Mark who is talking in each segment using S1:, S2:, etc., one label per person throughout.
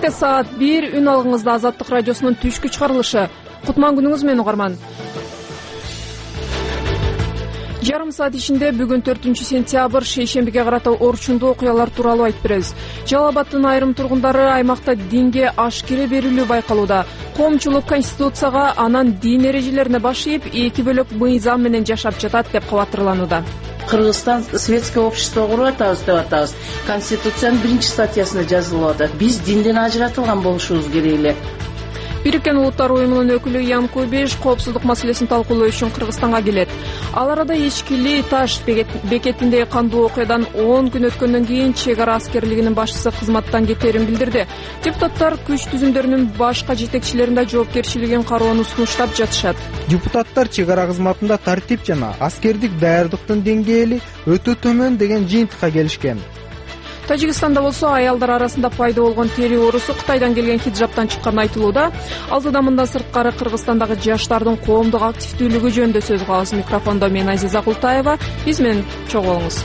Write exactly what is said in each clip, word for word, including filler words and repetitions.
S1: Кечте саат бир үн алгыңызда Азаттык радиосунун түшкү чыгарылышы. Кутман күнүңүз менен угарман. Жарым саат ичинде бүгүн төртүнчү сентябрь шейшембиге карата орчундуу окуялар тууралуу айтып беребиз. Жалал Абадтын айрым тургундары аймакта динге ашкере берилүү байкалууда. Коомчулук конституцияга, анан дин эрежелерине баш ийип, эки бөлөк мыйзам менен жашап жатат деп кабатырланууда.
S2: Кыргызстан светское общество куруп атабыз деп атабыз. Конституциянын биринчи статьясында жазылып атат. Биз динден ажыратылган болушубуз керек эле.
S1: Бириккен Улуттар уюмунун өкүлү Ян Кубиш коопсуздук маселесин талкуулоо үчүн Кыргызстанга келет. Ал арада Ичкили Таш бекетинде кандуу окуядан он күн өткөндөн кийин чек ара аскерлигинин башчысы кызматтан кетерин билдирди. Депутаттар күч түзүмдөрүнүн башка жетекчилерин да жоопкерчилигин кароону сунуштап жатышат.
S3: Депутаттар чек ара кызматында тартип жана аскердик даярдыктын деңгээли өтө төмөн деген жыйынтыкка келишкен.
S1: Тажикстанда болсо аялдар арасында пайда болгон тери оорусу Кытайдан келген хиджабтан чыкканы айтылууда. Алдыда мындан сырткары Кыргызстандагы жаштардын коомдук активдүүлүгү жөнүндө сөз кылабыз. Микрофондо мен Азиза Култаева. Биз менен чогуу болуңуз.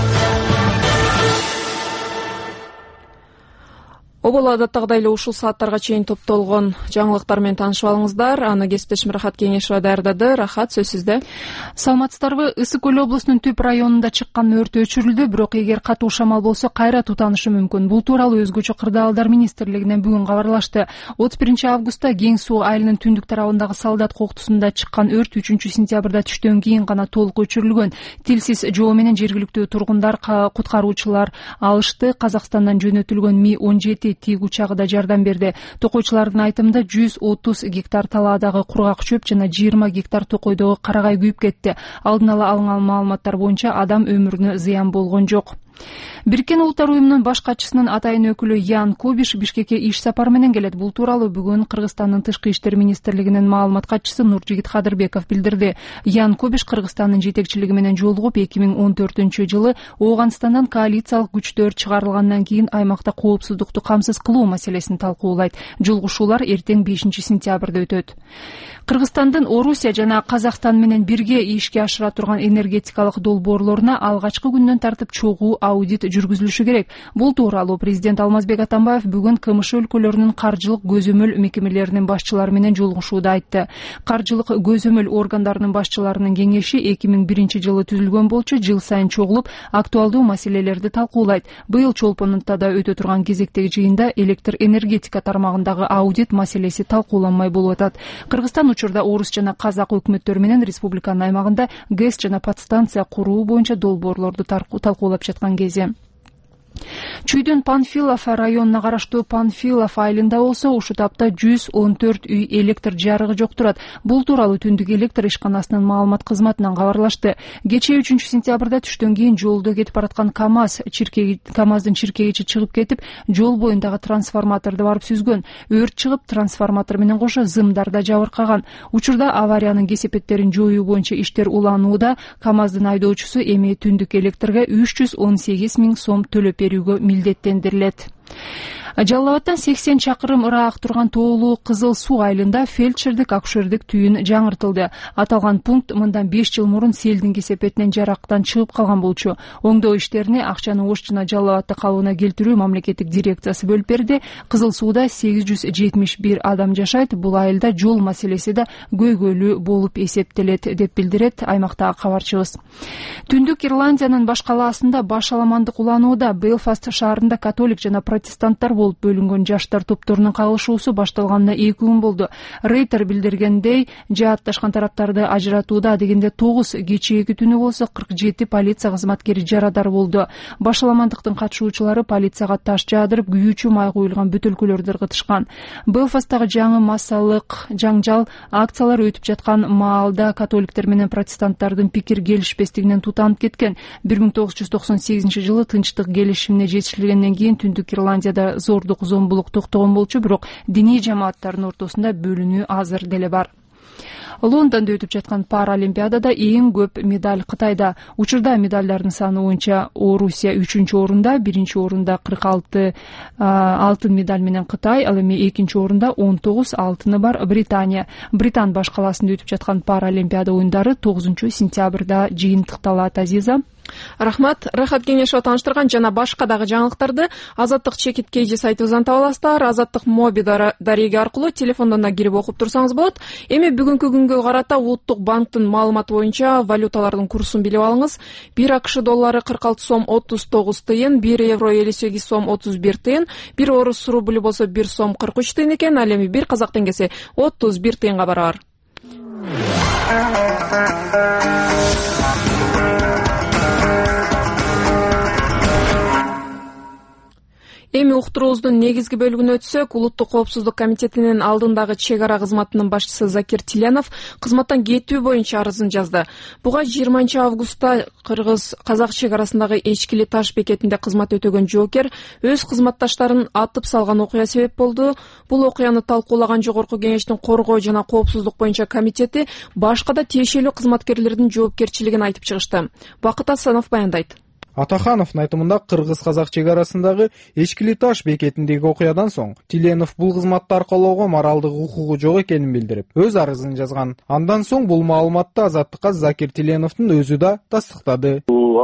S1: Обол адаттагыдай эле ушул сааттарга чейин топтолгон жаңылыктар менен таанышып алыңыздар. Аны кесиптешим Рахат Кеңешова даярдады. Рахат, сөз сизде.
S4: Саламатсыздарбы? Ысык көл облусунун түп районунда чыккан өрт өчүрүлдү, бирок эгер катуу шамал болсо кайра тутанышы мүмкүн. Бул тууралуу өзгөчө кырдаалдар министрлигинен бүгүн кабарлашты. отуз биринчи августта Кең суу айылынын түндүк тарабындагы Солдат коктусунда чыккан өрт үчүнчү сентябрда түштөн кийин гана толук өчүрүлгөн. Тилсиз жоо менен жергиликтүү тургундар, куткаруучулар алышты. Казакстандан жөнөтүлгөн Ми он жети тиги учагы да жардам берди. Токойчулардын айтымында жүз отуз гектар талаадагы кургак чөп жана жыйырма гектар токойдогу карагай күйүп кетти. Алдын ала алынган маалыматтар боюнча адам өмүрүнө зыян болгон жок. Бириккен Улуттар уюмунун баш катчысынын атайын өкүлү Ян Кубиш Бишкекке иш сапар менен келет. Бул тууралуу бүгүн Кыргызстандын тышкы иштер министрлигинин маалымат катчысы Нуржигит Кадырбеков билдирди. Ян Кубиш Кыргызстандын жетекчилиги менен жолугуп эки миң он төртүнчү жылы Ооганстандан коалициялык күчтөр чыгарылгандан кийин аймакта коопсуздукту камсыз кылуу маселесин талкуулайт. Жолугушуулар эртең бешинчи сентябрда өтөт. Кыргызстандын Орусия жана Казакстан менен бирге ишке ашыра турган энергетикалык долбоорлоруна алгачкы күндөн тартып чогуу аудит жүргүзүлүшү керек. Бул тууралуу президент Алмазбек Атамбаев бүгүн КМШ өлкөлөрүнүн каржылык көзөмөл мекемелеринин башчылары менен жолугушууда айтты. Каржылык көзөмөл органдарынын башчыларынын кеңеши эки миң биринчи жылы түзүлгөн болчу, жыл сайын чогулуп актуалдуу маселелерди талкуулайт. Быйыл Чолпонутта өтө турган кезектеги жыйында электр энергетика тармагындагы аудит маселеси талкууланмай болуп атат. Кыргызстан учурда Орус жана Казак өкмөттөрү менен республиканын аймагында ГЭС жана подстанция куруу боюнча долбоорлорду талкуулап жаткан кези. Чүйдүн Панфилов районуна караштуу Панфилов айылында болсо ушу тапта жүз он төрт үй электр жарыгы жок турат. Бул тууралуу түндүк электр ишканасынын маалымат кызматынан кабарлашты. Кечээ үчүнчү сентябрда түштөн кийин жолдо кетип бараткан КАМАЗ чиркеги КАМАЗдын чиркегичи чыгып кетип, жол боюндагы трансформаторду барып сүзгөн. Өрт чыгып, трансформатор менен кошо зымдар да жабыркаган. Учурда авариянын кесепеттерин жоюу боюнча иштер уланууда. КАМАЗдын айдоочусу эми түндүк электрге үч жүз он сегиз миң сом төлөп берүүгө милдеттендирилет. Жалал Абадтан сексен чакырым ыраак турган Тоолуу Кызыл суу айылында фельдшердик акушердик түйүн жаңыртылды. Аталган пункт мындан беш жыл мурун селдин кесепетинен жарактан чыгып калган болчу. Оңдоо иштерине акчаны Ош жана Жалал Абадты калыбына келтирүү мамлекеттик дирекциясы бөлүп берди. Кызыл сууда сегиз жүз жетимиш бир адам жашайт. Бул айылда жол маселеси да көйгөйлүү болуп эсептелет деп билдирет аймактагы кабарчыбыз. Түндүк Ирландиянын баш калаасында баш аламандык уланууда. Белфаст шаарында католик жана протестанттар болуп бөлүнгөн жаштар топторунун кагылышуусу башталганына эки күн болду. Рейтер билдиргендей, жаатташкан тараптарды ажыратууда дегенде тогуз, кечээги түнү болсо кырк жети полиция кызматкери жарадар болду. Баш аламандыктын катышуучулары полицияга таш жаадырып, күйүүчү май куюлган бөтөлкөлөрдү ыргытышкан. Белфасттагы жаңы массалык жаңжал акциялар өтүп жаткан маалда католиктер менен протестанттардын пикир келишпестигинен тутанып кеткен. бир миң тогуз жүз токсон сегизинчи жылы тынчтык келишимине жетишилгенден кийин Түндүк Ирландияда зордук зомбулук токтогон болчу, бирок диний жамааттардын ортосунда бөлүнүү азыр деле бар. Лондондо өтүп жаткан Паралимпиадада эң көп медаль Кытайда. Учурда медальдардын саны боюнча Орусия үчүнчү орунда, биринчи орунда кырк алты алтын медаль менен Кытай, ал эми экинчи орунда он тогуз алтыны бар Британия. Британ баш каласында өтүп жаткан Паралимпиада оюндары тогузунчу сентябрда жыйынтыкталат. Азиза.
S1: Рахмат. Рахат Кеңешова тааныштырган жана башка дагы жаңылыктарды Азаттык чекит кейжи сайтыбыздан таба аласыздар. Азаттык моби дареги аркылуу телефондон да кирип окуп турсаңыз болот. Эми бүгүнкү күнгө карата Улуттук банктын маалыматы боюнча валюталардын курсун билип алыңыз. бир АКШ доллары кырк алты сом отуз тогуз тыйын, бир евро элүү сегиз сом отуз бир тыйын, бир орус рублю болсо бир сом кырк үч тыйын экен. Ал эми бир казак теңгеси отуз бир тыйынга барабар. Эми уктуруубуздун негизги бөлүгүнө өтсөк, Улуттук коопсуздук комитетинин алдындагы чек ара кызматынын башчысы Закир Тиленов кызматтан кетүү боюнча арызын жазды. Буга жыйырманчы августта Кыргыз казак чек арасындагы Эчкили таш бекетинде кызмат өтөгөн жоокер өз кызматташтарын атып салган окуя себеп болду. Бул окуяны талкуулаган Жогорку Кеңештин коргоо жана коопсуздук боюнча комитети башка да тиешелүү кызматкерлердин жоопкерчилигин айтып чыгышты. Бакыт Асанов баяндайт.
S3: Атахановдун айтымында кыргыз-казак чек арасындагы Эчкили таш бекетиндеги окуядан соң Тиленов бул кызматты аркалоого моралдык укугу жок экенин билдирип, өз арызын жазган. Андан соң бул маалыматты Азаттыкка Закир Тиленовдун өзү да тастыктады.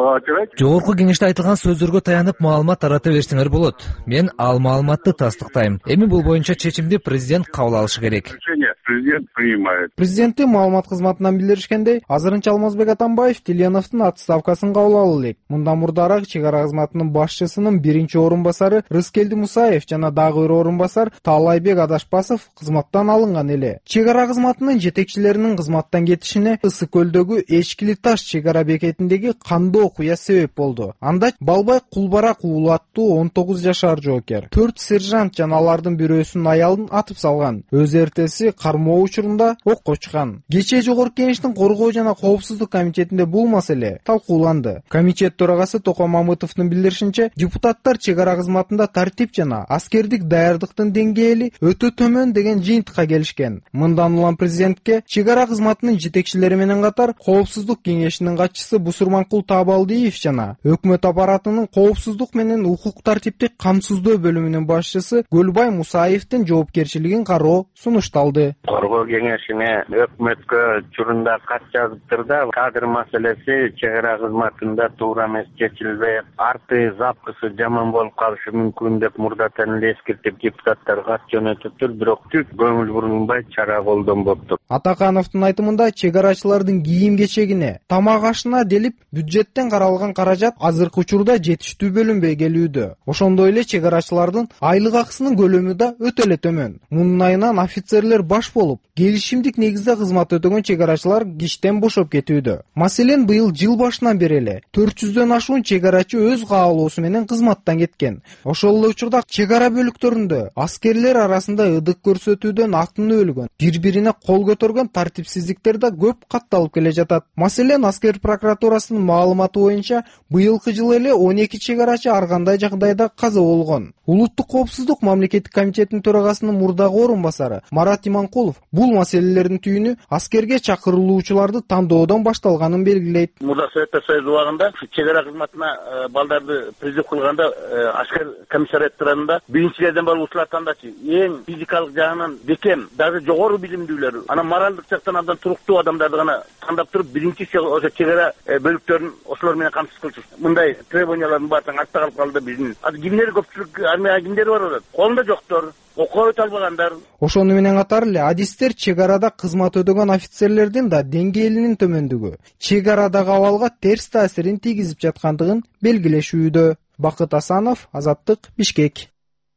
S5: Жогорку Кеңеште айтылган сөздөргө таянып маалымат тарата берсеңер болот. Мен ал маалыматты тастыктайм. Эми бул боюнча чечимди президент кабыл алышы керек.
S6: Президент принимает.
S3: Президенттин маалымат кызматынан билдиришкендей, азырынча Алмазбек Атамбаев Тиленовдун отставкасын кабыл алалы элек. Мындан мурдараак чек ара кызматынын башчысынын биринчи орун басары Рыскелди Мусаев жана дагы бир орун басар Таалайбек Адашбасов кызматтан алынган эле. Чек ара кызматынын жетекчилеринин кызматтан кетишине Ысык көлдөгү Эчкили таш чек ара бекетиндеги кандуу окуя себеп болду. Анда Балбай Кулбарак уулу аттуу он тогуз жашар жоокер төрт сержант жана алардын бирөөсүнүн аялын атып салган. Өз эртеси кармоо учурунда окко учкан. Кечээ Жогорку Кеңештин коргоо жана коопсуздук комитетинде бул маселе талкууланды. Комитет төрагасы Токо Мамытовдун билдиришинче, депутаттар чек ара кызматында тартип жана аскердик даярдыктын деңгээли өтө төмөн деген жыйынтыкка келишкен. Мындан улам президентке чек ара кызматынын жетекчилери менен катар коопсуздук кеңешинин катчысы Бусурманкул Табалдиев жана өкмөт аппаратынын коопсуздук менен укук тартиптик камсыздоо бөлүмүнүн башчысы Көлбай Мусаевдин жоопкерчилигин кароо сунушталды.
S6: Коргоо кеңешине өкмөткө учурунда кат жазыптыр да, кадр маселеси чек ара кызматында туура эмес чечилбей, арты запкысы жаман болуп калышы мүмкүн деп мурдатан эле эскертип депутаттар кат жөнөтүптүр, бирок түк көңүл бурулбай чара колдонбоптур.
S3: Атакановдун айтымында чек арачылардын кийим кечегине, тамак ашына делип бюджеттен каралган каражат азыркы учурда жетиштүү бөлүнбөй келүүдө. Ошондой эле чек арачылардын айлык акысынын көлөмү да өтө эле төмөн. Мунун айынан офицерлер баш болуп, келишимдик негизде кызмат өтөгөн чек арачылар киштен бошоп кетүүдө. Маселен, быйыл жыл башынан бери эле төрт жүздөн ашуун чек арачы өз каалоосу менен кызматтан кеткен. Ошол эле учурда чек ара бөлүктөрүндө аскерлер арасында ыдык көрсөтүүдөн актын өлгөн, бири-бирине кол көтөргөн тартипсиздиктер да көп катталып келе жатат. Маселен, аскер прокуратурасынын маалыматы боюнча, быйылкы жылы эле он эки чек арачы ар кандай жагдайда каза болгон. Улуттук коопсуздук мамлекеттик комитетинин төрагасынын мурдагы орун басары Марат Иманкулов бул маселелердин түйүнү аскерге чакырылуучуларды тандоодон башталганын белгилейт.
S7: Мурда Советтер Союзу убагында чек ара кызматына балдарды призыв кылганда аскер комиссариаттарында биринчилерден баруучулар тандачы, эң физикалык жагынан бекем, даже жогору билимдүүлөр, анан моралдык жактан абдан туруктуу адамдарды гана тандап туруп, биринчи ошо чек ара бөлүктөрүн ошолор менен камсыз кылчу. Мындай требованиялардын баардыгы артта калып калды биздин. Азыр кимдер көпчүлүк армияга кимдер барып атат? Колунда жоктор. Окуу өтө албагандар.
S3: Ошону менен катар эле адистер чек арада кызмат өтөгөн офицерлердин да деңгээлинин төмөндүгү чек арадагы абалга терс таасирин тийгизип жаткандыгын белгилешүүдө. Бакыт Асанов, Азаттык, Бишкек.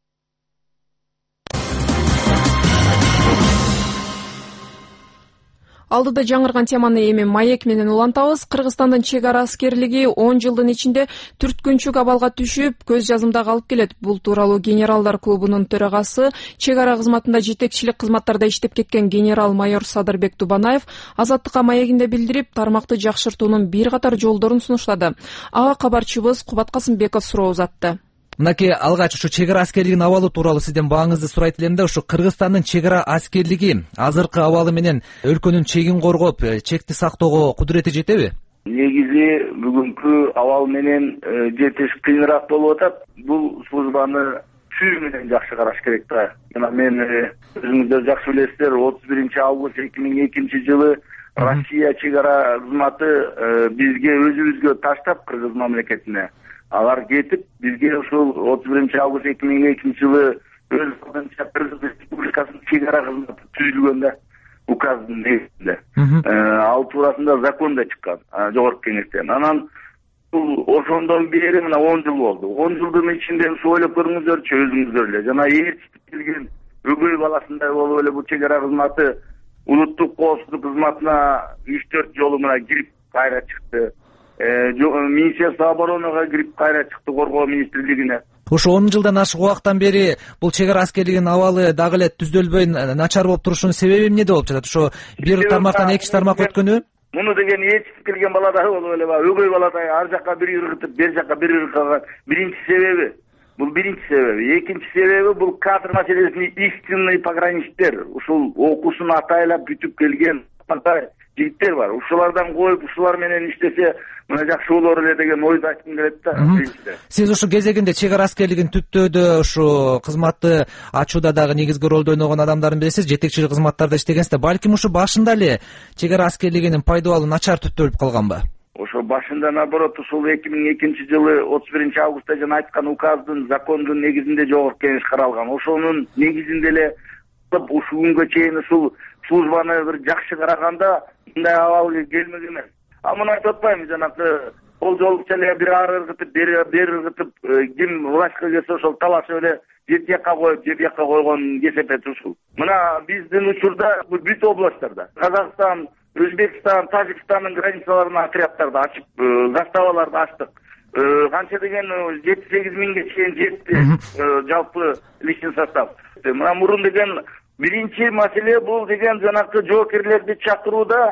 S1: Алдыда жаңырган теманы эми маек менен улантабыз. Кыргызстандын чек ара аскерлиги он жылдын ичинде түрткүнчүк абалга түшүп, көз жазымда калып келет. Бул тууралуу генералдар клубунун төрагасы, чек ара кызматында жетекчилик кызматтарда иштеп кеткен генерал-майор Садырбек Тубанаев Азаттыкка маегинде билдирип, тармакты жакшыртуунун бир катар жолдорун сунуштады. Ага кабарчыбыз Кубат Касымбеков суроо узатты.
S5: Мынакей алгач ушу чек ара аскерлигинин абалы тууралуу сизден бааңызды сурайт элем да, ушу Кыргызстандын чек ара аскерлиги азыркы абалы менен өлкөнүн чегин коргоп, чекти сактоого кудурети жетеби?
S8: Негизи бүгүнкү абал менен жетиш кыйыныраак болуп атат. Бул службаны чүй менен жакшы караш керек да. Жана мен өзүңүздөр жакшы билесиздер, отуз биринчи август эки миң экинчи жылы Россия чек ара кызматы бизге өзүбүзгө таштап Кыргыз мамлекетине алар кетип бизге ушул отуз биринчи август эки миң экинчи жылы өз алдынча Кыргыз Республикасынын чек ара кызматы түзүлгөн да указдын негизинде ал туурасында закон да чыккан жогорку кеңештен. Анан бул ошондон бери мына он жыл болду. он жылдын ичинде ушу ойлоп көрүңүздөрчү өзүңүздөр эле. Жана ээрчитип келген өгөй баласындай болуп эле бул чек ара кызматы улуттук коопсуздук кызматына үч төрт жолу мына кирип кайра чыкты. Министерство обороного кирип кайра чыкты, коргоо министрлигине.
S5: Ошо он жылдан ашык убакыттан бери бул чек ара аскерлигинин абалы дагы эле түзөлбөй начар болуп турушунун себеби эмнеде болуп жатат? Ошо бир тармактан экинчи тармакка өткөнү?
S8: Муну деген ээрчитип келген баладай болуп эле өгөй баладай ар жакка бир ыргытып, бер жакка бир ыргыткан биринчи себеби. Бул биринчи себеби. Экинчи себеби бул кадр маселесини истинный пограничтер, ушул окуусун атайлап бүтүп келген жигиттер бар. Ушулардан коюп, ушулар менен иштесе мына жакшы болор эле деген ойду айткым келет да.
S5: Сиз ушу кезегинде чек ара аскерлигин түптөөдө ушу кызматты ачууда дагы негизги ролду ойногон адамдардын бирисиз, жетекчилик кызматтарда иштегенсиз. Балким ушу башында эле чек ара аскерлигинин пайдабалы начар түптөлүп калганбы?
S8: Ошо башында наоборот ушул эки миң экинчи жылы отуз биринчи августта жана айткан указдын, закондун негизинде жогорку кеңеш каралган. Ошонун негизинде эле ушул күнгө чейин ушул службаны бир жакшы караганда мындай абал келмеген эмес. А муну айтып атпаймынбы, жанагы кол жолукча эле бир ары ыргытып, бери ыргытып, ким властька келсе ошол талашып эле жер жакка коюп, жер жакка койгон кесепет ушул. Мына биздин учурда бүт областтарда Казакстан, Өзбекстан, Тажикстандын границаларына отряддарды ачып, заставаларды ачтык. Канча деген жети сегиз миңге чейин жетти жалпы личный состав. Мына мурун деген биринчи маселе бул деген жанагы жоокерлерди чакырууда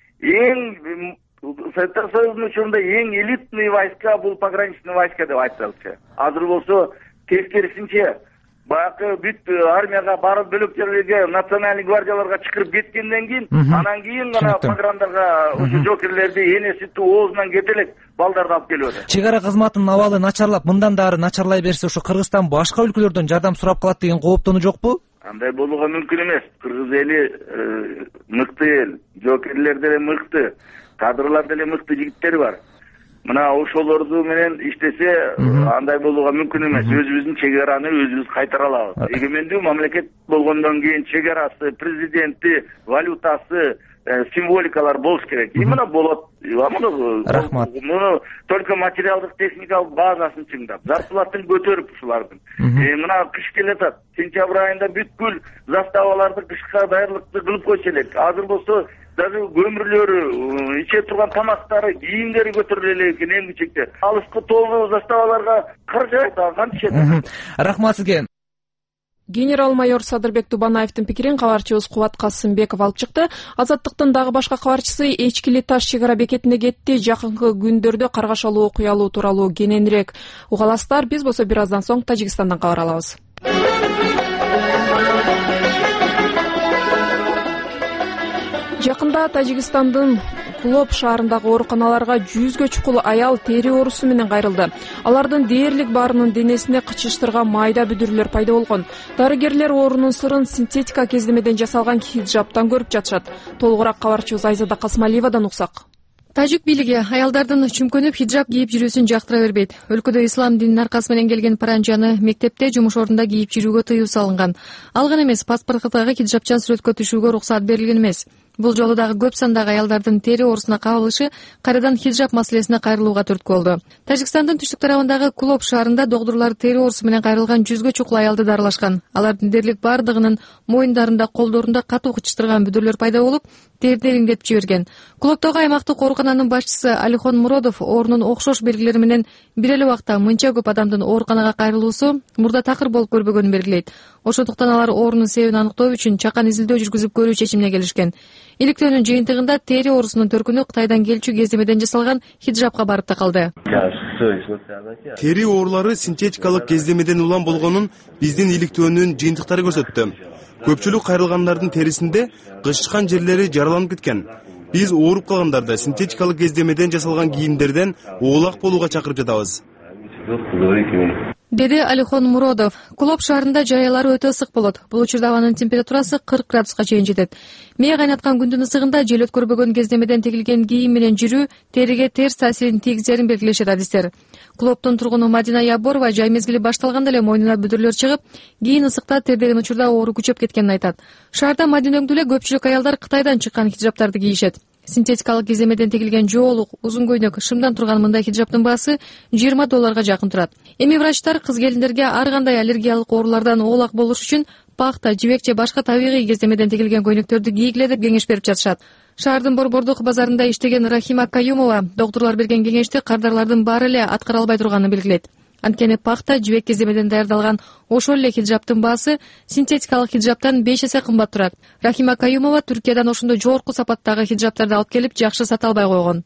S8: эң Советтер Союзунун учурунда эң элитный войска бул пограничный войска деп айтылчу. Азыр болсо тескерисинче баягы бүт армияга барып бөлөктөргө, национальный гвардияларга чакырып кеткенден кийин, анан кийин гана пограндарга ушу жоокерлерди энеси оозунан кете элек балдарды алып келип атат.
S5: Чек ара кызматынын абалы начарлап, мындан дары начарлай берсе, ушу Кыргызстан башка өлкөлөрдөн жардам сурап калат деген кооптонуу жокпу?
S8: Андай болууга мүмкүн эмес. Кыргыз эли мыкты эл, жоокерлер деле мыкты, кадрлар деле мыкты жигиттер бар. Мына ошолорду менен иштесе андай болууга мүмкүн эмес. Өзүбүздүн чек араны өзүбүз кайтара алабыз. Эгемендүү мамлекет болгондон кийин чек арасы, президенти, валютасы, символикалар болуш керек. Именно болот.
S5: Рахмат.
S8: Муну только материалдык техникалык базасын чыңдап, зарплатын көтөрүп ушулардын. Мына кыш келатат. Сентябрь айында бүткүл заставаларды кышка даярлыкты кылып койсо элек. Азыр болсо даже көмүрлөрү, иче турган тамактары, кийимдери көтөрүлө эле экен эң кичекте. Алыскы тоолуу заставаларга каржайт, кантишет.
S5: Рахмат сизге.
S1: Генерал-майор Садырбек Тубанаевдин пикирин кабарчыбыз Кубат Касымбеков алып чыкты. Азаттыктын дагы башка кабарчысы Эчкили таш чек ара бекетине кетти. Жакынкы күндөрдө каргашалуу окуялуу тууралуу кененирээк угаласыздар. Биз болсо бир аздан соң Тажикстандан кабар алабыз. Жакында Тажикстандын Кулоп шаарындагы ооруканаларга жүзгө чукул аял тери оорусу менен кайрылды. Алардын дээрлик баарынын денесине кычыштырган майда бүдүрлөр пайда болгон. Дарыгерлер оорунун сырын синтетика кездемеден жасалган хиджабтан көрүп жатышат. Толугураак кабарчыбыз Айзада Касмалиевадан уксак.
S4: Тажик бийлиги аялдардын чүмкөнүп хиджаб кийип жүрүүсүн жактыра бербейт. Өлкөдө ислам дининин аркасы менен келген паранжаны мектепте, жумуш ордунда кийип жүрүүгө тыюу салынган. Ал гана эмес, паспорттогу хиджабчан сүрөткө түшүүгө уруксат берилген эмес. Бул жолу дагы көп сандагы аялдардын тери оорусуна кабылышы кайрадан хиджаб маселесине кайрылууга түрткү болду. Тажикстандын түштүк тарабындагы Кулоп шаарында доктурлар тери оорусу менен кайрылган жүзгө чукул аялды дарылашкан. Алардын дээрлик бардыгынын моюндарында, колдорунда катуу кычыштырган бүдүрлөр пайда болуп, терди эриңдетип жиберген. Кулоптогу аймактык оорукананын башчысы Алихон Муродов оорунун окшош белгилери менен бир эле убакта мынча көп адамдын ооруканага кайрылуусу мурда такыр болуп көрбөгөнүн белгилейт. Ошондуктан алар оорунун себебин аныктоо үчүн чакан изилдөө жүргүзүп көрүү чечимине келишкен. Иликтөөнүн жыйынтыгында тери оорусунун төркүнү Кытайдан келчү кездемеден жасалган хиджабка барып такалды.
S9: Тери оорулары синтетикалык кездемеден улам болгонун биздин иликтөөнүн жыйынтыктары көрсөттү. Көпчүлүк кайрылгандардын терисинде кычышкан жерлери жараланып кеткен. Биз ооруп калгандарды синтетикалык кездемеден жасалган кийимдерден оолак болууга чакырып жатабыз.
S10: деди Алихон Муродов. Кулоп шаарында жай аялары өтө ысык болот. Бул учурда абанын температурасы кырк градуска чейин жетет. Мээ кайнаткан күндүн ысыгында жел өткөрбөгөн кездемеден тигилген кийим менен жүрүү териге терс таасирин тийгизерин белгилешет адистер. Кулоптун тургуну Мадина Яборова жай мезгили башталганда эле мойнуна бүдүрлөр чыгып, кийин ысыкта тердеген учурда оору күчөп кеткенин айтат. Шаарда Мадинөңдү эле көпчүлүк аялдар Кытайдан чыккан хиджабтарды кийишет. Синтетикалык кеземеден тигилген жоолук, узун көйнөк, шымдан турган мындай хиджабтын баасы жыйырма долларга жакын турат. Эми врачтар кыз келиндерге ар кандай аллергиялык оорулардан оолак болуш үчүн пахта, жибек же башка табигый кеземеден тигилген көйнөктөрдү кийгиле деп кеңеш берип жатышат. Шаардын Борбордук базарында иштеген Рахима Каюмова доктурлар берген кеңешти кардарлардын баары эле аткара албай турганын белгилейт. Анткени пахта, жибек кеземеден даярдалган ошол эле хиджабтын баасы синтетикалык хиджабтан беш эсе кымбат турат. Рахима Каюмова Түркиядан ошондой жогорку сапаттагы хиджабтарды алып келип жакшы сата албай койгон.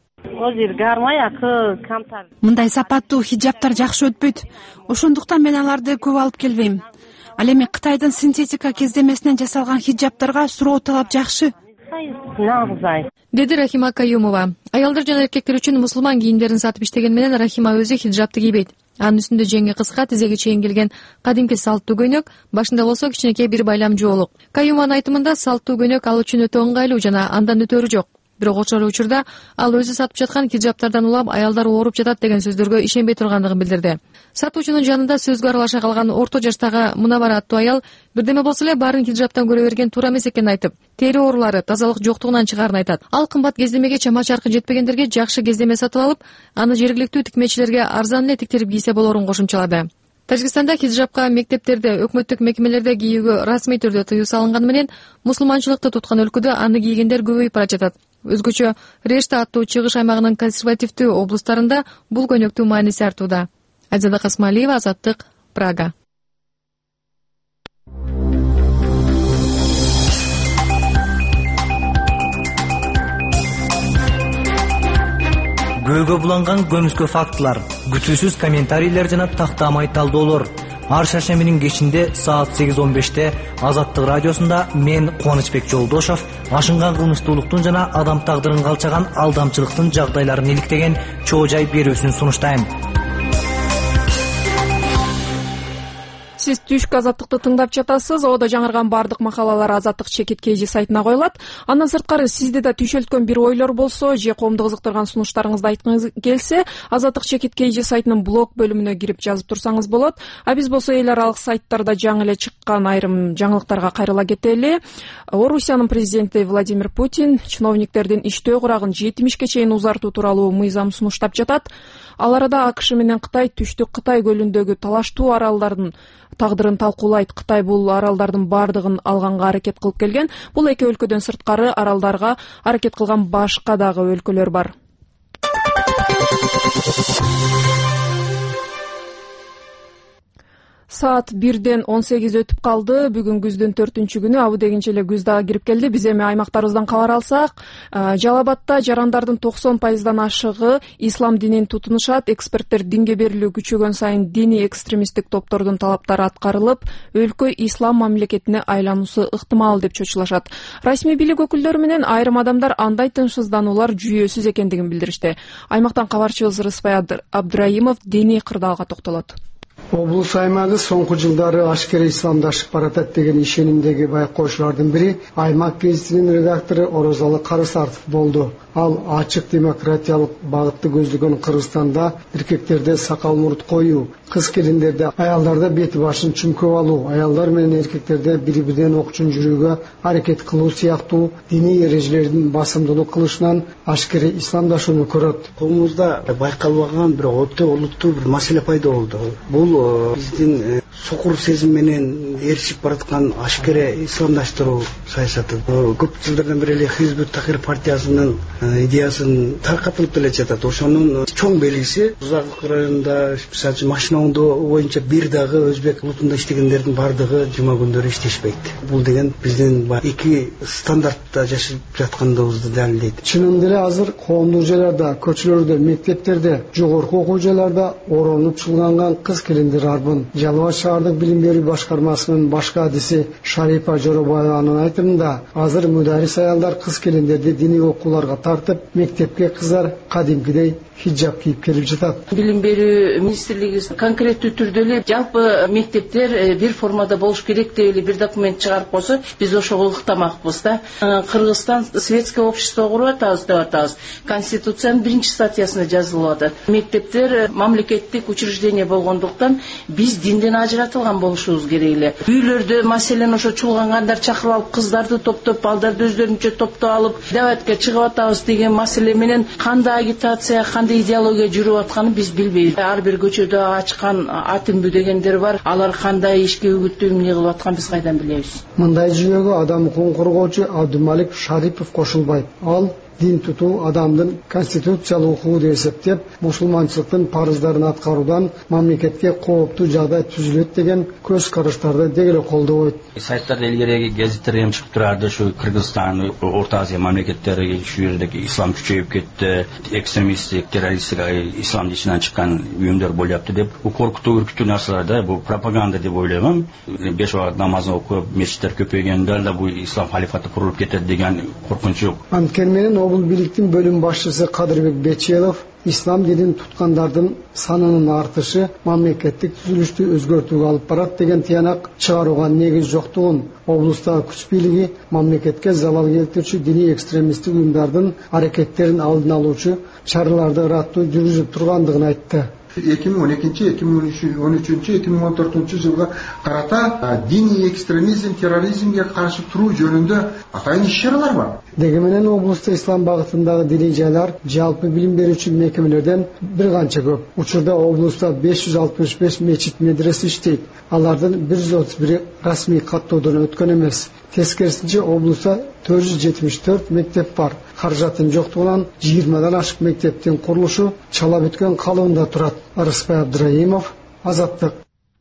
S11: Мындай сапаттуу хиджабтар жакшы өтпөйт. Ошондуктан мен аларды көп алып келбейм. Ал эми Кытайдын синтетика кездемесинен жасалган хиджабтарга суроо талап жакшы,
S10: деди Рахима Каюмова. Аялдар жана эркектер үчүн мусулман кийимдерин сатып иштеген менен Рахима өзү хиджабты кийбейт. Анын үстүндө жеңи кыска, тизеге чейин келген кадимки салттуу көйнөк, башында болсо кичинекей бир байлам жоолук. Каюманын айтымында салттуу көйнөк ал үчүн өтө ыңгайлуу жана андан өтөрү жок. Бирок ошол учурда ал өзү сатып жаткан хиджабтардан улам аялдар ооруп жатат деген сөздөргө ишенбей тургандыгын билдирди. Сатуучунун жанында сөзгө аралаша калган орто жаштагы Мунавара аттуу аял бирдеме болсо эле баарын хиджабтан көрө берген туура эмес экенин айтып, тери оорулары, тазалык жоктугунан чыгаарын айтат. Ал кымбат кездемеге чама чаркы жетпегендерге жакшы кездеме сатып алып, аны жергиликтүү тикмечилерге арзан эле тиктирип кийсе болорун кошумчалады. Тажикстанда хиджабка мектептерде, өкмөттүк мекемелерде кийүүгө расмий түрдө тыюу салынганы менен мусулманчылыкты туткан өлкөдө аны кийгендер көбөйүп бара жатат. Өзгөчө Решта аттуу чыгыш аймагынын консервативдүү облустарында бул көйнөктүн мааниси артууда. Азада Касмалиева, Азаттык, Прага.
S12: Көйгө буланган көмүскө фактылар, күтүүсүз комментарийлер жана тактамай талдоолор. Ар шаршембинин кечинде саат сегиз он беште Азаттык радиосунда мен Кубанычбек Жолдошов ашынган кылмыштуулуктун жана адам тагдырын калчаган алдамчылыктын жагдайларын иликтеген чоо жай берүүсүн сунуштайм.
S1: Сиз түшкү Азаттыкты тыңдап жатасыз. Ода жаңырган бардык макалалар Азаттык чекит кей жи сайтына коюлат. Андан сырткары сизде да түйшөлткөн бир ойлор болсо же коомду кызыктырган сунуштарыңызды айткыңыз келсе, Азаттык чекит кей жи сайтынын блог бөлүмүнө кирип жазып турсаңыз болот. А биз болсо эл аралык сайттарда жаңы эле чыккан айрым жаңылыктарга кайрыла кетели. Орусиянын президенти Владимир Путин чиновниктердин иштөө курагын жетимишке чейин узартуу тууралуу мыйзам сунуштап жатат. Ал арада АКШ менен Кытай түштүк Кытай көлүндөгү талаштуу аралдардын тагдырын талкуулайт. Кытай бул аралдардын бардыгын алганга аракет кылып келген. Бул эки өлкөдөн сырткары аралдарга аракет кылган башка дагы өлкөлөр бар. Саат бирден он сегиз өтүп калды. Бүгүн күздүн төртүнчү күнү, абы дегенче эле күз дагы кирип келди. Биз эми аймактарыбыздан кабар алсак, Жалал Абадта жарандардын токсон пайыздан ашыгы ислам динин тутунушат. Эксперттер динге берилүү күчөгөн сайын диний экстремисттик топтордун талаптары аткарылып, өлкө ислам мамлекетине айлануусу ыктымал деп чочулашат. Расмий бийлик өкүлдөрү менен айрым адамдар андай тынчсыздануулар жүйөсүз экендигин билдиришти. Аймактан кабарчыбыз Рыспай Абдраимов диний кырдаалга токтолот.
S13: Облус аймагы соңку жылдары ашкере исламдашып баратат деген ишенимдеги байкоочулардын бири аймак гезитинин редактору Орозалы Карысартов болду. Ал ачык демократиялык багытты көздөгөн Кыргызстанда эркектерде сакал мурут коюу, кыз келиндерде аялдарда бети башын чүмкөп алуу, аялдар менен эркектерде бири-биринен окчун жүрүүгө аракет кылуу сыяктуу диний эрежелердин басымдуулук кылышынан ашкере исламдашууну көрөт.
S14: Коомубузда байкалбаган бир өтө олуттуу бир маселе пайда болду. Бул биздин сокур сезим менен ээрчип бараткан ашкере исламдаштыруу саясаты. Көп жылдардан бери эле Хизбут Тахрир партиясынын идеясын таркатылып деле жатат. Ошонун чоң белгиси Узак районунда, мисалы машина оңдоо боюнча бир дагы өзбек улутунда иштегендердин бардыгы жума күндөрү иштешпейт. Бул деген биздин эки стандартта жашап жаткандыгыбызды далилдейт.
S13: Чынында эле азыр коомдук жайларда, көчөлөрдө, мектептерде, жогорку окуу жайларда оронуп чуулганган кыз келиндер арбын. Жалал Абад шаардык билим берүү башкармасынын башка адиси Шарипа Жоробаеванын айтымы айтымында азыр мударис аялдар кыз келиндерди диний окууларга тартып, мектепке кыздар кадимкидей хиджаб кийип келип жатат.
S2: Билим берүү министрлиги конкреттүү түрдө эле жалпы мектептер бир формада болуш керек деп эле бир документ чыгарып койсо, биз ошого ыктамакпыз да. Кыргызстан светское общество куруп атабыз деп атабыз. Конституциянын биринчи статьясында жазылып атат. Мектептер мамлекеттик учреждение болгондуктан биз динден ажыратылган болушубуз керек эле. Үйлөрдө маселен ошо чуулгангандар чакырып алып, кыздарды топтоп, балдарды өздөрүнчө топтоп алып, дебатка чыгып атабыз деген маселе менен кандай агитация, кандай идеология жүрүп атканын биз билбейбиз. Ар бир көчөдө ачкан атымбү дегендер бар. Алар кандай ишке үгүттөө эмне кылып атканын биз кайдан билебиз?
S13: Мындай жүйөгө адам укугун коргоочу Абдумалик Шарипов кошулбайт. Ал дин тутуу адамдын конституциялык укугу деп эсептеп, мусулманчылыктын парыздарын аткаруудан мамлекетке кооптуу жагдай түзүлөт деген көз караштарды дегеле колдобойт.
S15: Сайттарда илгерээги гезиттер эми чыгып турарды, ушу Кыргызстан, Орто Азия мамлекеттери ушу жердеги ислам күчөйүп кетти, экстремисттик, террористтик ислам дишинен чыккан уюмдар болупту деп, бул коркутуу, үркүтүү нерселер да, бул пропаганда деп ойлойм. Беш убакыт намазын окуп, мечиттер көпөйгөндө да бул ислам халифаты курулуп кетет деген коркунуч жок.
S13: Анткени Обул бийликтин бөлүм башчысы Кадырбек Бечелов ислам динин туткандардын санынын артышы мамлекеттик түзүлүштү өзгөртүүгө алып барат деген тыянак чыгарууга негиз жоктугун, облустагы күч бийлиги мамлекетке залал келтирүүчү диний экстремисттик уюмдардын аракеттерин алдын алуучу чараларды ыраттуу жүргүзүп тургандыгын айтты.
S16: эки миң он экинчи, эки миң он үчүнчү, эки миң он төртүнчү жылга карата диний экстремизм, терроризмге каршы туруу жөнүндө атайын иш-чаралар бар.
S13: Дегенмен облуста ислам багытындагы диний жайлар жалпы билим берүүчү мекемелерден бир канча көп. Учурда облуста беш жүз алтымыш беш мечит медресе иштейт. Алардын бир жүз отуз бири расмий каттоодон өткөн эмес. Тескерисинче облуста төрт жүз жетимиш төрт мектеп бар. Каражаттын жоктугунан жыйырмадан ашык мектептин курулушу чала бүткөн калыбында турат. Арыспай Абдраимов, Азаттык.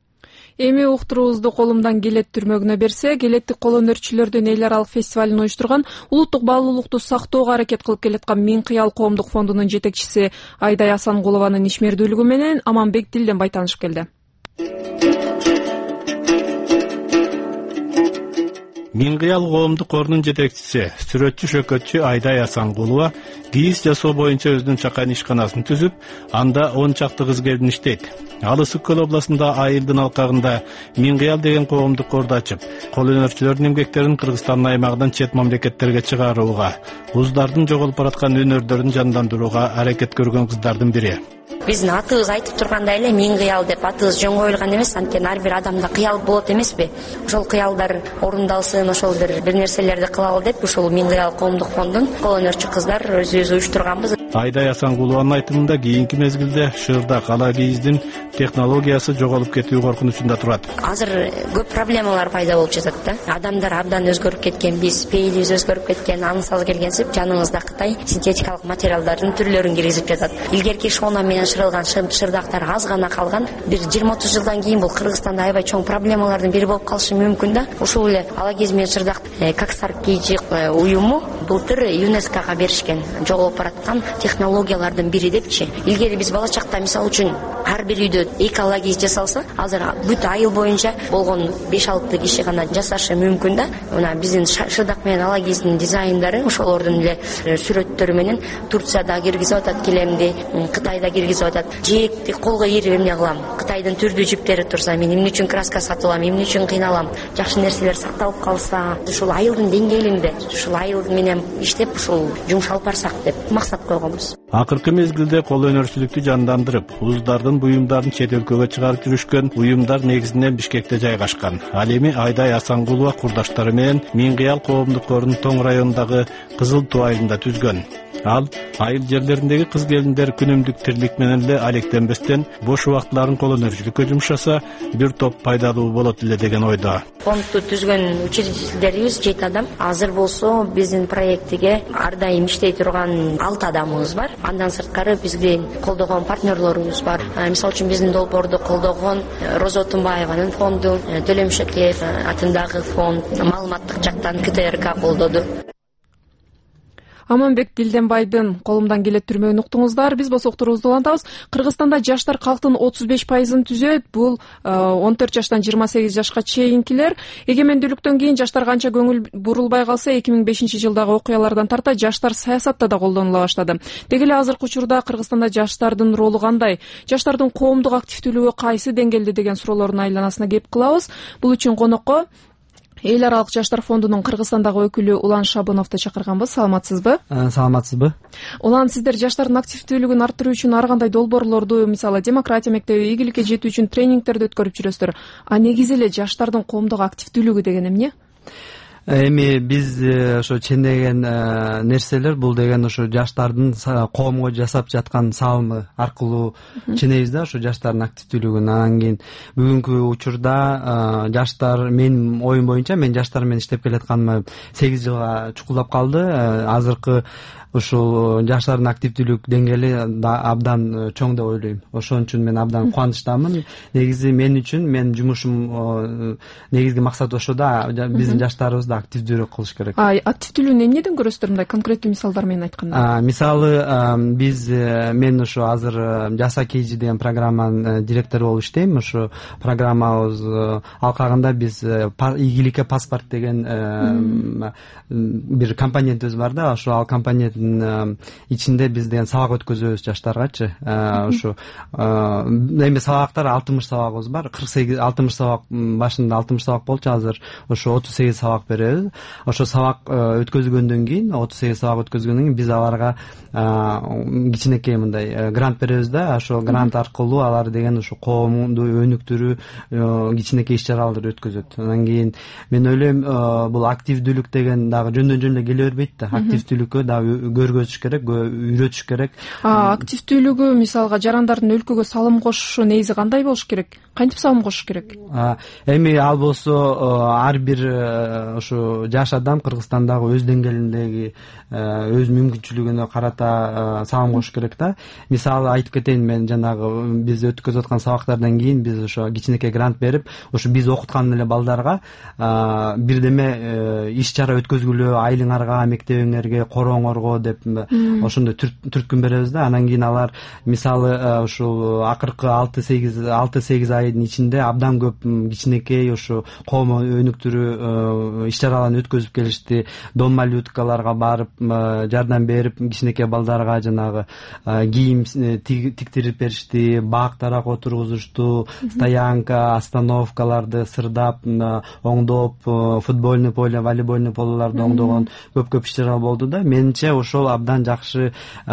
S1: Эми уктуруубузду колумдан келет түрмөгүнө берсе, келеттик кол өнөрчүлөрдүн эл аралык фестивалын уюштурган улуттук баалуулукту сактоого аракет кылып келаткан Миң кыял коомдук фондунун жетекчиси Айдай Асангулованын ишмердүүлүгү менен Аманбек Дилденбай таанышып келди.
S17: Миң кыял коомдук корунун жетекчиси, сүрөтчү шөкөтчү Айдай Асангулова кийиз жасоо боюнча өзүнүн чакан ишканасын түзүп, анда он чакты кыз келин иштейт. Ал Ысык Көл областында Айылдын алкагында Миң кыял деген коомдук корду ачып, кол өнөрчүлөрдүн эмгектерин Кыргызстандын аймагынан чет мамлекеттерге чыгарууга, уздардын жоголуп бараткан өнөрлөрүн жандандырууга аракет көргөн кыздардын бири.
S18: Биздин атыбыз айтып тургандай эле Миң кыял деп атыбыз жөн коюлган эмес, анткени ар бир адамда кыял болот эмеспи? Ошол кыялдар орундалсын, ошол бир бир нерселерди кылалы деп ушул Миң кыял коомдук фондун кол өнөрчү кыздар өзүбүз уюштурганбыз.
S17: Айдай Асангулованын айтымында кийинки мезгилде шырда кала кийиздин технологиясы жоголуп кетүү коркунучунда турат.
S18: Азыр көп проблемалар пайда болуп жатат да. Адамдар абдан өзгөрүп кеткен, биз пейилибиз өзгөрүп кеткен, аңсыз келгенсип жаныбызда Кытай синтетикалык материалдардын түрлөрүн киргизип жатат. Илгерки шона менен шырылган шырдактар аз гана калган. Бир жыйырма отуз жылдан кийин бул Кыргызстанда аябай чоң проблемалардын бири болуп калышы мүмкүн да. Ушул эле ала кез менен шырдак Коксар кийчи уюму былтыр ЮНЕСКОга беришкен жоголуп бараткан технологиялардын бири депчи. Илгери биз бала чакта мисалы үчүн ар бир үйдө эки ала кийиз жасалса, азыр бүт айыл боюнча болгон беш алты киши гана жасашы мүмкүн да. Мына биздин шырдак менен ала кийиздин дизайндары ошолордун эле сүрөттөрү менен Турцияда киргизип атат килемди, Кытайда киргизип атат. Жээкти колго ийирип эмне кылам? Кытайдын түрдүү жиптери турса, мен эмне үчүн краска сатып алам, эмне үчүн кыйналам? Жакшы нерселер сакталып калса, ушул айылдын деңгээлинде, ушул айыл менен иштеп, ушул жумшалып барсак деп максат койгонбуз.
S17: Акыркы мезгилде кол өнөрчүлүктү жандандырып, уздардын буюмдарын чет өлкөгө чыгарып жүрүшкөн уюмдар негизинен Бишкекте жайгашкан. Ал эми Айдай Асангулова курдаштары менен Миң кыял коомдук корунун Тоң районундагы Кызыл Туу айылында түзгөн. Ал айыл жерлериндеги кыз келиндер күнүмдүк тирлик менен эле алектенбестен бош убактыларын кол өнөрчүлүккө жумшаса, бир топ пайдалуу болот эле деген ойдо.
S18: Фондду түзгөн учредителдерибиз жети адам. Азыр болсо биздин проектиге ар дайым иштей турган алты адамыбыз бар. Андан сырткары бизди колдогон партнерлорубуз бар. Мисалы үчүн биздин долбоорду колдогон Роза Отунбаеванын фонду, Төлөм Шөкеев атындагы фонд, маалыматтык жактан КТРК колдоду.
S1: Аманбек Дилденбайдын колумдан келет түрмөгүн уктуңуздар. Биз болсо уктуруубузду улантабыз. Кыргызстанда жаштар калктын отуз беш пайызын түзөт. Бул он төрт жаштан жыйырма сегиз жашка чейинкилер. Эгемендүүлүктөн кийин жаштарга анча көңүл бурулбай калса, эки миң бешинчи жылдагы окуялардан тарта жаштар саясатта да колдонула баштады. Деги эле азыркы учурда Кыргызстанда жаштардын ролу кандай? Жаштардын коомдук активдүүлүгү кайсы деңгээлде деген суроолордун айланасына кеп кылабыз. Бул үчүн конокко Эл аралык жаштар фондунун Кыргызстандагы өкүлү Улан Шабыновду чакырганбыз. Саламатсызбы?
S3: Саламатсызбы.
S1: Улан, сиздер жаштардын активдүүлүгүн арттыруу үчүн ар кандай долбоорлорду, мисалы демократия мектеби, ийгиликке жетүү үчүн тренингтерди өткөрүп жүрөсүздөр. А негизи эле жаштардын коомдук активдүүлүгү деген эмне?
S19: Эми биз ошо чендеген нерселер бул деген ошо жаштардын коомго жасап жаткан салымы аркылуу ченебиз да, ошо жаштардын активдүүлүгүн. Анан кийин бүгүнкү учурда жаштар, менин оюм боюнча, мен жаштар менен иштеп келатканыма сегиз жылга чукулдап калды. Азыркы ушул жаштардын активдүүлүк деңгээли абдан чоң деп ойлойм. Ошон үчүн мен абдан кубанычтамын. Негизи мен үчүн менин жумушум негизги максат ошо да, биздин жаштарыбызды активдүүрөөк кылыш керек.
S1: А активдүүлүгүн эмнеден көрөсүздөр, мындай конкреттүү мисалдар менен айтканда?
S19: Мисалы, биз мен ошо азыр Жаса Кейжи деген программанын директору болуп иштейм. Ошо программабыз алкагында биз ийгиликке паспорт деген бир компонентибиз бар да, ошо ал компонент ичинде биз деген сабак өткөзөбүз жаштаргачы. Ошо эми сабактар алтымыш сабагыбыз бар. кырк сегиз алтымыш сабак, башында алтымыш сабак болчу, азыр ошо отуз сегиз сабак беребиз. Ошо сабак өткөзгөндөн кийин, отуз сегиз сабак өткөзгөндөн кийин биз аларга кичинекей мындай грант беребиз да. Ошо грант аркылуу алар деген ошо коомду өнүктүрүү кичинекей иш-чараларды өткөзөт. Анан кийин мен ойлойм, бул активдүүлүк деген дагы жөндөн жөн эле келе бербейт да. Активдүүлүккө дагы көргөзүш керек, үйрөтүш керек.
S1: Активдүүлүгү, мисалга жарандардын өлкөгө салым кошушу негизи кандай болуш керек? Кантип салым кошуш керек?
S19: Эми ал болсо ар бир ошо жаш адам Кыргызстандагы өз деңгээлиндеги өз мүмкүнчүлүгүнө карата салым кошуш керек да. Мисалы айтып кетейин, мен жанагы биз өткөзүп аткан сабактардан кийин биз ошо кичинекей грант берип, ошо биз окуткан эле балдарга бирдеме иш-чара өткөзгүлө, айлыңарга, мектебиңерге, корооңорго деп ошондой түрткүн беребиз да. Анан кийин алар мисалы ушул акыркы алты сегиз айдын ичинде абдан көп кичинекей ошо коом өнүктүрүү иш-чараларын өткөзүп келишти. Дом малюткаларга барып жардам берип, кичинекей балдарга жанагы кийим тиктирип беришти, бак тарак отургузушту, стоянка, остановкаларды сырдап, оңдоп, футбольный поле, волейбольный полелорду оңдогон көп-көп иш-чаралар болду да. Менимче ошол абдан жакшы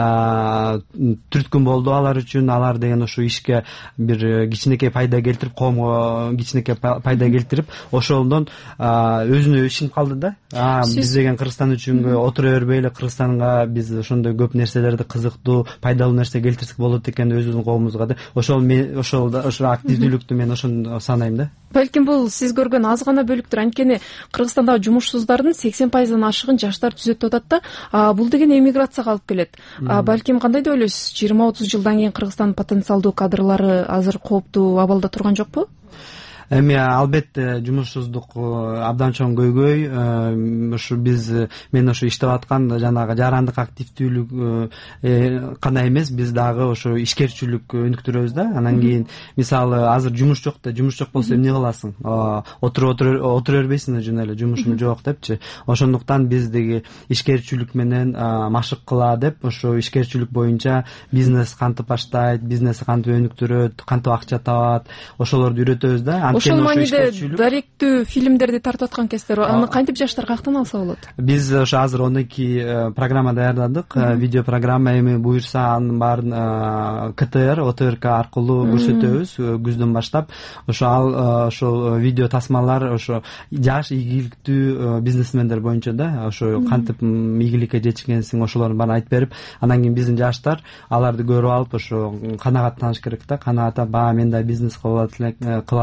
S19: түрткүн болду алар үчүн. Алар деген ошо ишке бир кичинекей пайда келтирип, коомго кичинекей пайда келтирип, ошондон өзүнө ишенип калды да. Биз деген Кыргызстан үчүн отура бербей эле, Кыргызстанга биз ошондой көп нерселерди, кызыктуу, пайдалуу нерсе келтирсек болот экен өзүбүздүн коомубузга да. Ошол мен ошол ошо активдүүлүктү мен ошондо санайм да.
S1: Балким бул сиз көргөн аз гана бөлүктүр. Анткени Кыргызстандагы жумушсуздардын сексен пайыздан ашыгын жаштар түзөт деп атат да. Бул деген эмиграцияга алып келет. Балким кандай деп ойлойсуз? жыйырма отуз жылдан кийин Кыргызстандын потенциалдуу кадрлары азыр кооптуу абалда турган жокпу?
S19: Эми албетте жумушсуздук абдан чоң көйгөй. Ушу биз мен ошо иштеп аткан жанагы жарандык активдүүлүк гана эмес, биз дагы ошо ишкерчилик өнүктүрөбүз да. Анан кийин мисалы азыр жумуш жок да, жумуш жок болсо эмне кыласың? Отуруп отура бербейсиң жөн эле, жумушум жок депчи. Ошондуктан биз деги ишкерчилик менен машык кыла деп, ошо ишкерчилик боюнча бизнес кантип баштайт, бизнес кантип өнүктүрөт, кантип акча табат, ошолорду үйрөтөбүз да.
S1: Ошол мааниде даректүү фильмдерди тартып аткан кездер, аны кантип жаштар каяктан алса болот?
S19: Биз ошо азыр он эки программа даярдадык, видео программа. Эми буюрса анын баарын КТР, ОТРК аркылуу көрсөтөбүз күздөн баштап. Ошо ал ошол видео тасмалар ошо жаш ийгиликтүү бизнесмендер боюнча да, ошо кантип ийгиликке жетишкенсиң ошолордун баарын айтып берип, анан кийин биздин жаштар аларды көрүп алып ошо канагаттаныш керек да. Канагаттап, баа мен да бизнес кыла алат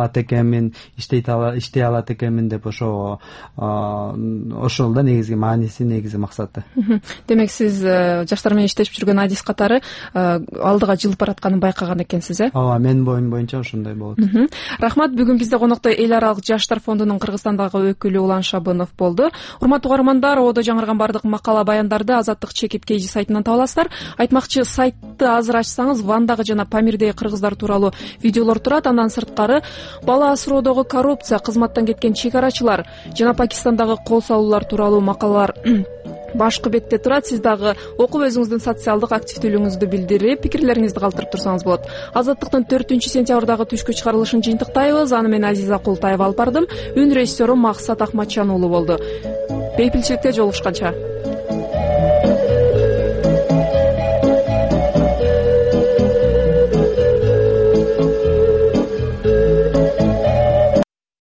S19: алат экенмин, иштей алат экенмин деп ошо ошол да негизги мааниси, негизги максаты.
S1: Демек сиз жаштар менен иштешип жүргөн адис катары алдыга жылып баратканын байкаган экенсиз, э?
S19: ооба, менин боюм боюнча ошондой болот.
S1: Рахмат. Бүгүн бизде конокто эл аралык жаштар фондунун Кыргызстандагы өкүлү Улан Шабынов болду. Урматтуу угармандар, одо жаңырган бардык макала баяндарды Азаттык чекит кейжи сайтынан таба аласыздар. Айтмакчы, сайтты азыр ачсаңыз Вандагы жана Памирдеги кыргыздар тууралуу видеолор турат. Андан сырткары бала асыроодогу коррупция, кызматтан кеткен чек арачылар жана Пакистандагы кол салуулар тууралуу макалалар башкы бетте турат. Сиз дагы окуп өзүңүздүн социалдык активдүүлүгүңүздү билдирип, пикирлериңизди калтырып турсаңыз болот. Азаттыктын төртүнчү сентябрдагы түшкү чыгарылышын жыйынтыктайбыз. Аны мен Азиза Култаева алып бардым. Үн режиссеру Максат Ахматчан уулу болду. Бейпилчиликте жолугушканча.